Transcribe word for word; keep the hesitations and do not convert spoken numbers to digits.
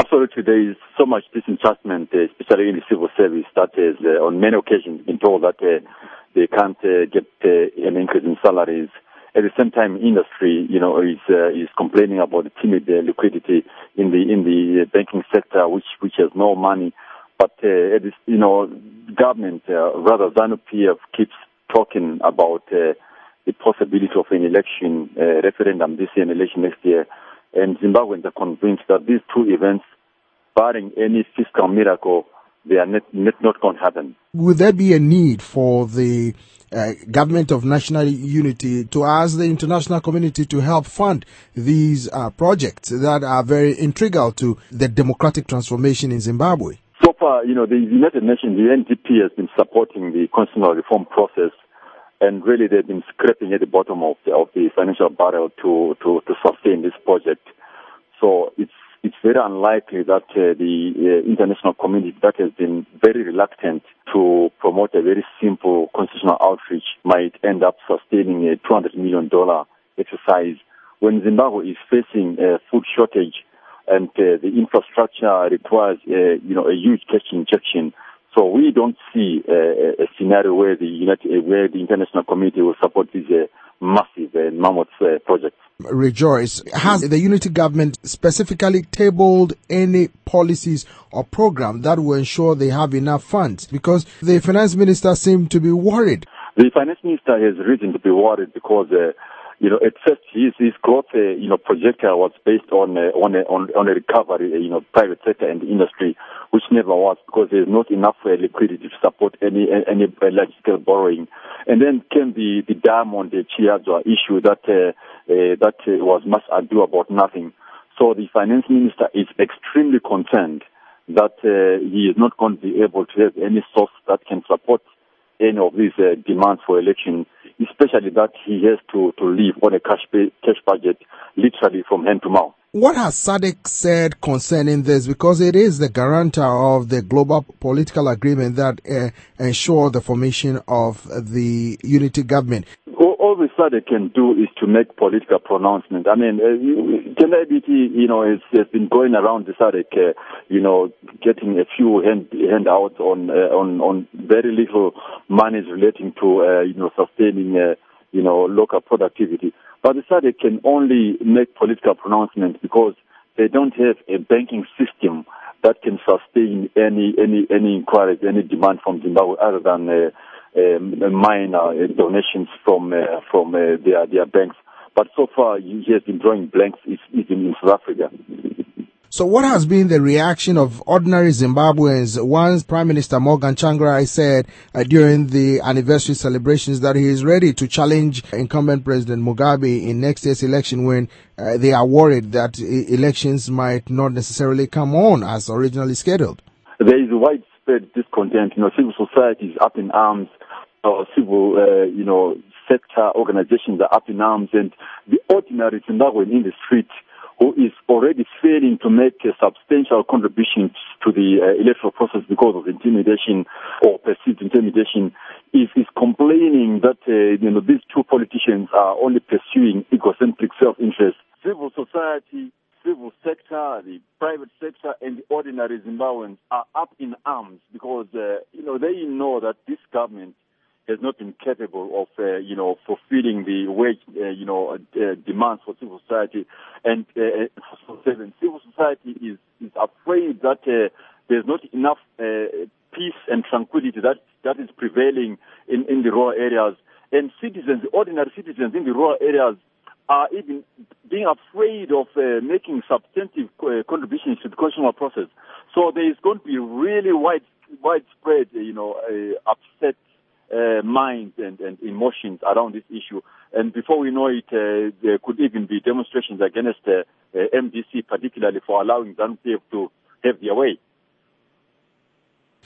Absolutely, there is so much disenchantment, uh, especially in the civil service, that has uh, on many occasions been told that uh, they can't uh, get uh, an increase in salaries. At the same time, industry, you know, is uh, is complaining about the timid uh, liquidity in the in the banking sector, which which has no money. But uh, this, you know, government, uh, rather ZANU P F, keeps talking about uh, the possibility of an election, uh, referendum this year, and election next year. And Zimbabweans are convinced that these two events, barring any fiscal miracle, they are not, not, not going to happen. Would there be a need for the uh, government of national unity to ask the international community to help fund these uh, projects that are very integral to the democratic transformation in Zimbabwe? So far, you know, the United Nations, the N D P, has been supporting the constitutional reform process, and really they've been scraping at the bottom of the, of the financial barrel to, to, to sustain this project. So it's it's very unlikely that uh, the uh, international community that has been very reluctant to promote a very simple constitutional outreach might end up sustaining a two hundred million dollars exercise when Zimbabwe is facing a food shortage and uh, the infrastructure requires uh, you know, a huge cash injection. So we don't see uh, a scenario where the United, where the international community will support these uh, massive uh, mammoth uh, projects. Rejoice, has the unity government specifically tabled any policies or program that will ensure they have enough funds? Because the finance minister seemed to be worried. The finance minister has reason to be worried because, uh, you know, at first his, his growth, uh, you know, projector was based on uh, on, a, on on a recovery, uh, you know, private sector and industry, which never was because there's not enough uh, liquidity to support any any uh, large-scale borrowing. And then came the the Diamond uh, Chiazwa issue that uh, uh, that uh, was much ado about nothing. So the finance minister is extremely concerned that uh, he is not going to be able to have any source that can support any of these uh, demands for election, especially that he has to, to live on a cash, pay, cash budget, literally from hand to mouth. What has S A D C said concerning this? Because it is the guarantor of the global political agreement that uh, ensure the formation of the unity government. All, all the S A D C can do is to make political pronouncements. I mean, uh, Gender Equity, you know, has, has been going around the S A D C, uh, you know, getting a few hand, handouts on, uh, on on very little monies relating to, uh, you know, sustaining, uh, you know, local productivity. But the S A D C can only make political pronouncements because they don't have a banking system that can sustain any any any inquiries, any demand from Zimbabwe other than uh, um, minor uh, donations from uh, from uh, their their banks. But so far, he has been drawing blanks even in South Africa. So what has been the reaction of ordinary Zimbabweans once Prime Minister Morgan Tsvangirai said uh, during the anniversary celebrations that he is ready to challenge incumbent President Mugabe in next year's election when uh, they are worried that e- elections might not necessarily come on as originally scheduled? There is widespread discontent. You know, civil society is up in arms. Uh, civil, uh, you know, sector organizations are up in arms. And the ordinary Zimbabwean in the street who is already failing to make a substantial contribution to the uh, electoral process because of intimidation or perceived intimidation, is, is complaining that uh, you know, these two politicians are only pursuing egocentric self-interest. Civil society, civil sector, the private sector, and the ordinary Zimbabweans are up in arms because uh, you know, they know that this government has not been capable of, uh, you know, fulfilling the wage, uh, you know, uh, demands for civil society. And uh, civil society is, is afraid that uh, there's not enough uh, peace and tranquility that, that is prevailing in, in the rural areas. And citizens, ordinary citizens in the rural areas are even being afraid of uh, making substantive uh, contributions to the constitutional process. So there is going to be really wide, widespread, you know, uh, upset Uh, minds and, and emotions around this issue. And before we know it, uh, there could even be demonstrations against uh, uh, M D C, particularly for allowing ZANU P F to have their way.